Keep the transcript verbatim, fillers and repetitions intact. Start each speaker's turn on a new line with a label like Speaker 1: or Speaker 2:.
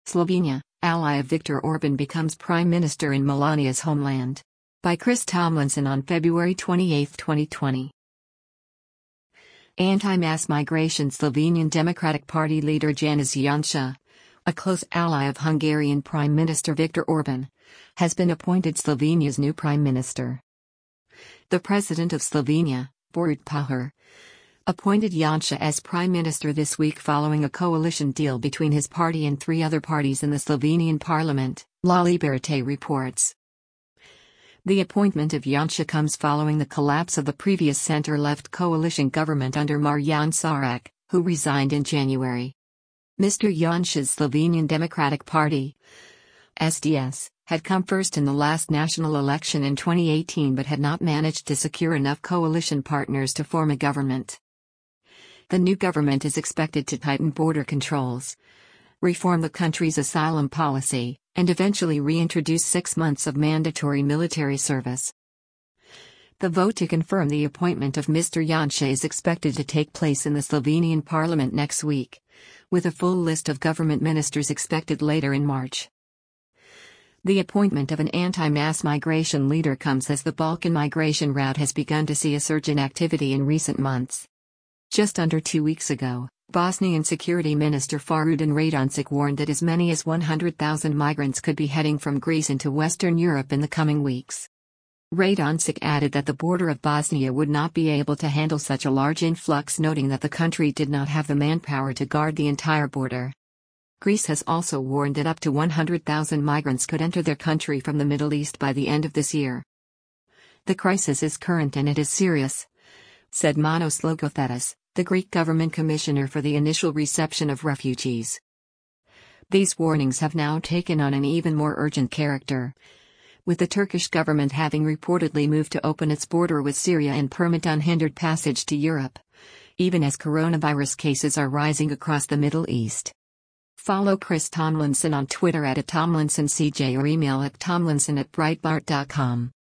Speaker 1: Slovenia, ally of Viktor Orban becomes prime minister in Melania's homeland. By Chris Tomlinson on February twenty-eighth, twenty twenty. Anti-mass migration Slovenian Democratic Party leader Janez Janša, a close ally of Hungarian Prime Minister Viktor Orban, has been appointed Slovenia's new prime minister. The president of Slovenia, Borut Pahor, appointed Janša as prime minister this week following a coalition deal between his party and three other parties in the Slovenian parliament, La Liberté reports. The appointment of Janša comes following the collapse of the previous center-left coalition government under Marjan Šarec, who resigned in January. Mister Janša's Slovenian Democratic Party, S D S, had come first in the last national election in twenty eighteen but had not managed to secure enough coalition partners to form a government. The new government is expected to tighten border controls, reform the country's asylum policy, and eventually reintroduce six months of mandatory military service. The vote to confirm the appointment of Mister Janša is expected to take place in the Slovenian parliament next week, with a full list of government ministers expected later in March. The appointment of an anti-mass migration leader comes as the Balkan migration route has begun to see a surge in activity in recent months. Just under two weeks ago, Bosnian Security Minister Fahrudin Radonjić warned that as many as one hundred thousand migrants could be heading from Greece into Western Europe in the coming weeks. Radonjić added that the border of Bosnia would not be able to handle such a large influx, noting that the country did not have the manpower to guard the entire border. Greece has also warned that up to one hundred thousand migrants could enter their country from the Middle East by the end of this year. The crisis is current and it is serious, said Manos Logothetis, the Greek government commissioner for the initial reception of refugees. These warnings have now taken on an even more urgent character, with the Turkish government having reportedly moved to open its border with Syria and permit unhindered passage to Europe, even as coronavirus cases are rising across the Middle East. Follow Chris Tomlinson on Twitter at Tomlinson C J or email at tomlinson at breitbart dot com.